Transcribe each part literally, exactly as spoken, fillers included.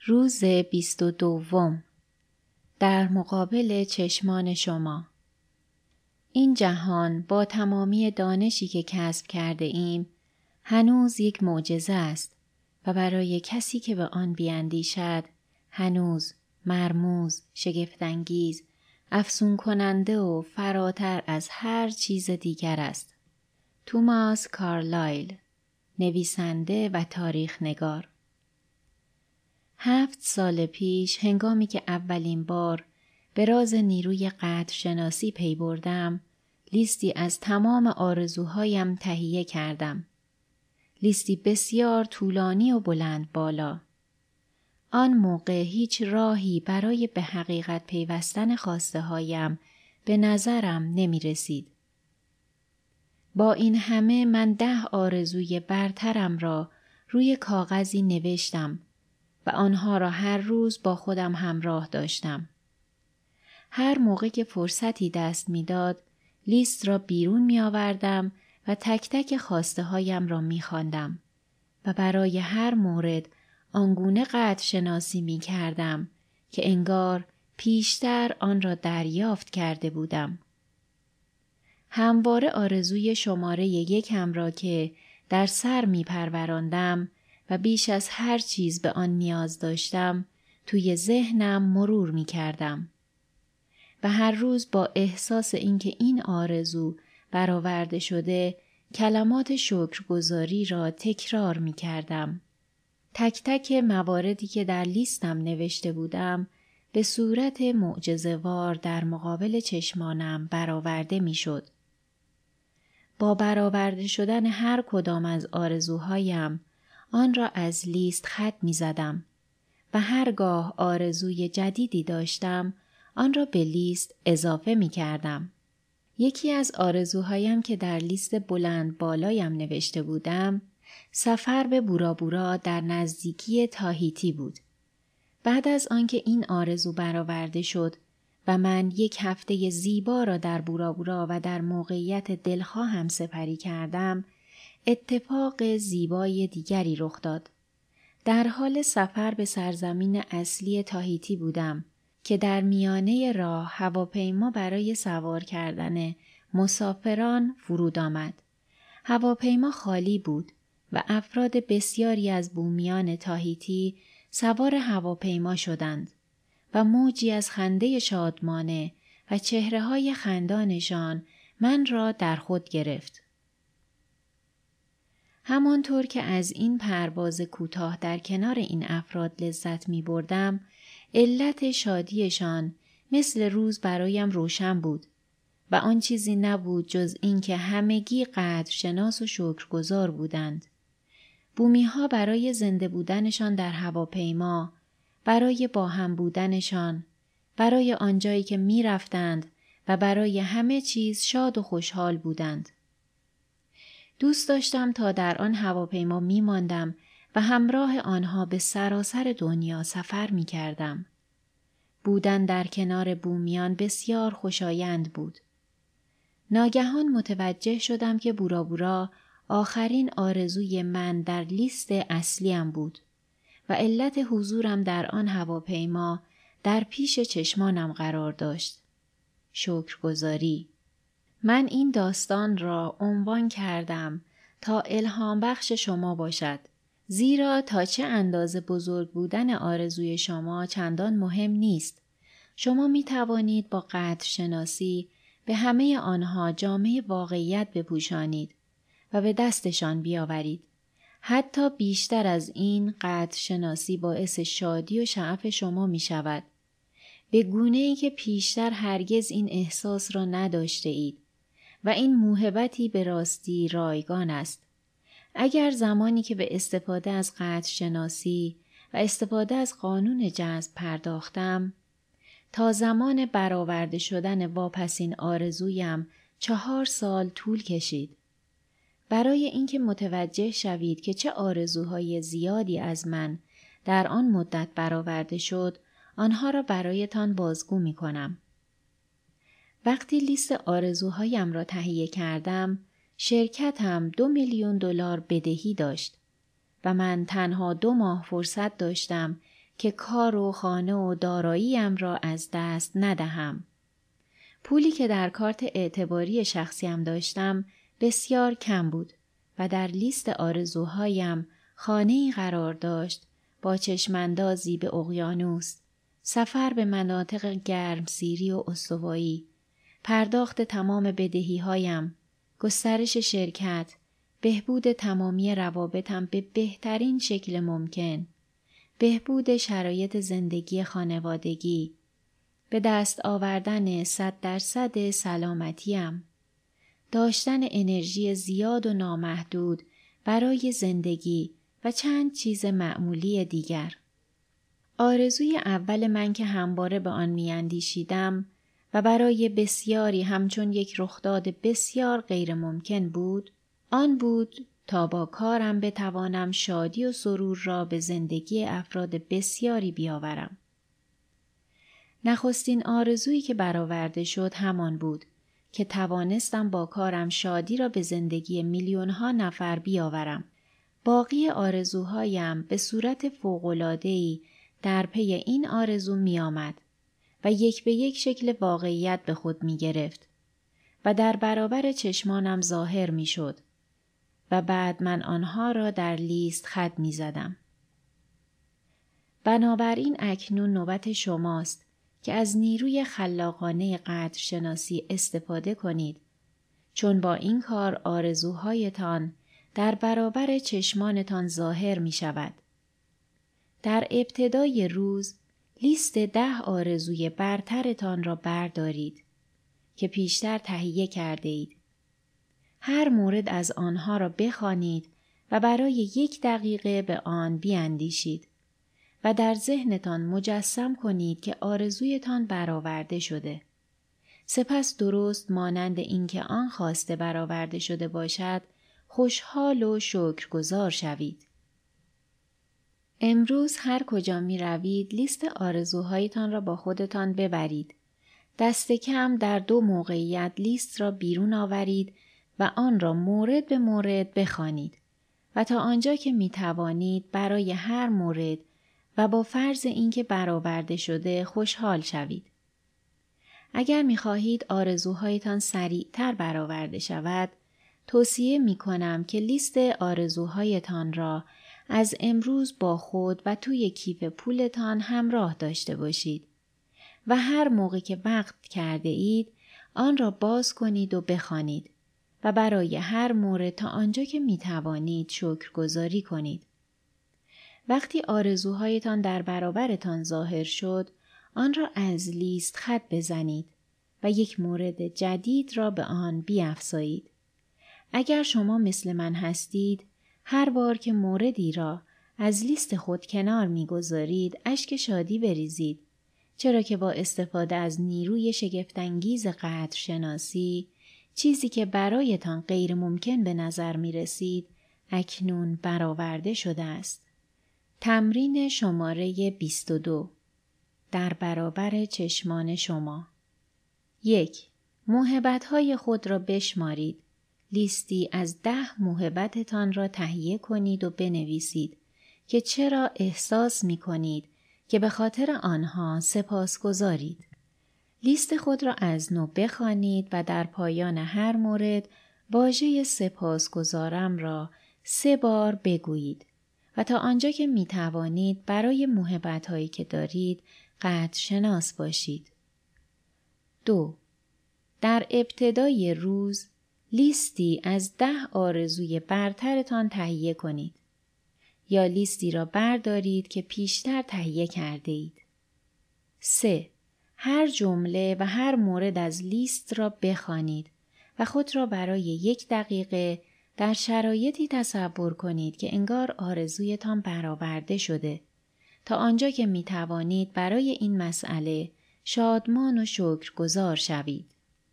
روز بیست و دوم. در مقابل چشمان شما. این جهان با تمامی دانشی که کسب کرده ایم هنوز یک معجزه است و برای کسی که به آن بیاندیشد هنوز مرموز، شگفت‌انگیز، افسون کننده و فراتر از هر چیز دیگر است. توماس کارلایل، نویسنده و تاریخ نگار. هفت سال پیش هنگامی که اولین بار به راز نیروی قدر شناسی پی بردم، لیستی از تمام آرزوهایم تهیه کردم. لیستی بسیار طولانی و بلند بالا. آن موقع هیچ راهی برای به حقیقت پیوستن خواسته هایم به نظرم نمی رسید. با این همه من ده آرزوی برترم را روی کاغذی نوشتم و آنها را هر روز با خودم همراه داشتم. هر موقع که فرصتی دست می‌داد، لیست را بیرون می آوردم و تک تک خواسته هایم را می خواندم و برای هر مورد آنگونه قدر شناسی می کردم که انگار پیشتر آن را دریافت کرده بودم. همواره آرزوی شماره یکم را که در سر می پروراندم و بیش از هر چیز به آن نیاز داشتم توی ذهنم مرور می کردم و هر روز با احساس اینکه این آرزو برآورده شده کلمات شکرگزاری را تکرار می کردم. تک تک مواردی که در لیستم نوشته بودم به صورت معجزه‌وار در مقابل چشمانم برآورده می شد. با برآورده شدن هر کدام از آرزوهایم آن را از لیست خط می زدم و هرگاه آرزوی جدیدی داشتم آن را به لیست اضافه می کردم. یکی از آرزوهایم که در لیست بلند بالایم نوشته بودم سفر به بورا بورا در نزدیکی تاهیتی بود. بعد از آنکه این آرزو برآورده شد و من یک هفته زیبا را در بورا بورا و در موقعیت دلخواهم سپری کردم، اتفاق زیبای دیگری رخ داد. در حال سفر به سرزمین اصلی تاهیتی بودم که در میانه راه هواپیما برای سوار کردن مسافران فرود آمد. هواپیما خالی بود و افراد بسیاری از بومیان تاهیتی سوار هواپیما شدند و موجی از خنده شادمانه و چهره‌های خندانشان من را در خود گرفت. همانطور که از این پرواز کوتاه در کنار این افراد لذت می بردم، علت شادیشان مثل روز برایم روشن بود و آن چیزی نبود جز این که همگی قدرشناس و شکرگزار بودند. بومی ها برای زنده بودنشان در هواپیما، برای با هم بودنشان، برای آنجایی که می رفتند و برای همه چیز شاد و خوشحال بودند. دوست داشتم تا در آن هواپیما می ماندم و همراه آنها به سراسر دنیا سفر می کردم. بودن در کنار بومیان بسیار خوشایند بود. ناگهان متوجه شدم که بورا بورا آخرین آرزوی من در لیست اصلیم بود و علت حضورم در آن هواپیما در پیش چشمانم قرار داشت. شکرگزاری. من این داستان را عنوان کردم تا الهام بخش شما باشد، زیرا تا چه اندازه بزرگ بودن آرزوی شما چندان مهم نیست. شما می توانید با قدر شناسی به همه آنها جامه واقعیت بپوشانید و به دستشان بیاورید. حتی بیشتر از این، قدر شناسی باعث شادی و شعف شما می شود. به گونه‌ای که پیشتر هرگز این احساس را نداشته اید و این موهبتی به راستی رایگان است. اگر زمانی که به استفاده از قدر شناسی و استفاده از قانون جذب پرداختم، تا زمان برآورده شدن واپسین آرزویم چهار سال طول کشید. برای اینکه متوجه شوید که چه آرزوهای زیادی از من در آن مدت برآورده شد، آنها را برایتان بازگو می کنم. وقتی لیست آرزوهایم را تهیه کردم، شرکتم دو میلیون دلار بدهی داشت و من تنها دو ماه فرصت داشتم که کار و خانه و داراییم را از دست ندهم. پولی که در کارت اعتباری شخصیم داشتم بسیار کم بود و در لیست آرزوهایم خانه‌ای قرار داشت با چشماندازی به اقیانوس، سفر به مناطق گرمسیری و استوایی، پرداخت تمام بدهی‌هایم، گسترش شرکت، بهبود تمامی روابطم به بهترین شکل ممکن، بهبود شرایط زندگی خانوادگی، به دست آوردن صد درصد سلامتیم، داشتن انرژی زیاد و نامحدود برای زندگی و چند چیز معمولی دیگر. آرزوی اول من که همواره به آن میاندیشیدم و برای بسیاری همچون یک رخداد بسیار غیر ممکن بود، آن بود تا با کارم بتوانم شادی و سرور را به زندگی افراد بسیاری بیاورم. نخستین آرزویی که برآورده شد همان بود که توانستم با کارم شادی را به زندگی میلیون ها نفر بیاورم. باقی آرزوهایم به صورت فوق‌العاده‌ای در پی این آرزو می آمد و یک به یک شکل واقعیت به خود می گرفت و در برابر چشمانم ظاهر می شد و بعد من آنها را در لیست خط می زدم. بنابراین اکنون نوبت شماست که از نیروی خلاقانه قدرشناسی استفاده کنید، چون با این کار آرزوهایتان در برابر چشمانتان ظاهر می شود. در ابتدای روز لیست ده آرزوی برترتان را بردارید که پیشتر تهیه کرده اید. هر مورد از آنها را بخوانید و برای یک دقیقه به آن بیاندیشید و در ذهنتان مجسم کنید که آرزویتان برآورده شده. سپس درست مانند اینکه آن خواسته برآورده شده باشد، خوشحال و شکرگزار شوید. امروز هر کجا می روید لیست آرزوهایتان را با خودتان ببرید. دست کم در دو موقعیت لیست را بیرون آورید و آن را مورد به مورد بخوانید و تا آنجا که می توانید برای هر مورد و با فرض اینکه برآورده شده خوشحال شوید. اگر می خواهید آرزوهایتان سریعتر برآورده شود، توصیه می کنم که لیست آرزوهایتان را از امروز با خود و توی کیف پولتان همراه داشته باشید و هر موقع که وقت کرده اید آن را باز کنید و بخوانید و برای هر مورد تا آنجا که می توانید شکرگزاری کنید. وقتی آرزوهایتان در برابرتان ظاهر شد، آن را از لیست خط بزنید و یک مورد جدید را به آن بیفزایید. اگر شما مثل من هستید، هر بار که موردی را از لیست خود کنار می‌گذارید، اشک شادی بریزید، چرا که با استفاده از نیروی شگفت‌انگیز قدرشناسی، چیزی که برایتان غیر ممکن به نظر می رسید، اکنون برآورده شده است. تمرین شماره بیست و دو. در برابر چشمان شما. یک. موهبت‌های خود را بشمارید. لیستی از ده موهبتتان را تهیه کنید و بنویسید که چرا احساس می کنید که به خاطر آنها سپاسگزارید. لیست خود را از نو بخوانید و در پایان هر مورد واژه سپاسگزارم را سه بار بگویید و تا آنجا که می توانید برای موهبت‌هایی که دارید قدرشناس باشید. دو. در ابتدای روز لیستی از ده آرزوی برترتان تهیه کنید یا لیستی را بردارید که پیشتر تهیه کرده اید. سه. هر جمله و هر مورد از لیست را بخوانید و خود را برای یک دقیقه در شرایطی تصور کنید که انگار آرزویتان برآورده شده تا آنجا که می توانید برای این مسئله شادمان و شکرگزار شوید.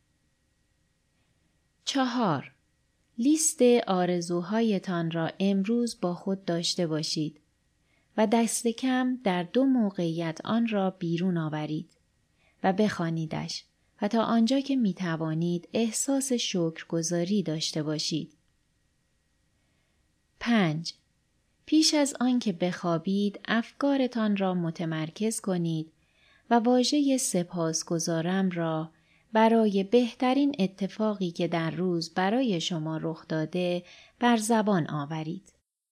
چهار. لیست آرزوهایتان را امروز با خود داشته باشید و دست کم در دو موقعیت آن را بیرون آورید و بخوانیدش و تا آنجا که می توانید احساس شکرگزاری داشته باشید. پنج. پیش از آن که بخوابید افکارتان را متمرکز کنید و واژه سپاسگزارم را برای بهترین اتفاقی که در روز برای شما رخ داده بر زبان آورید.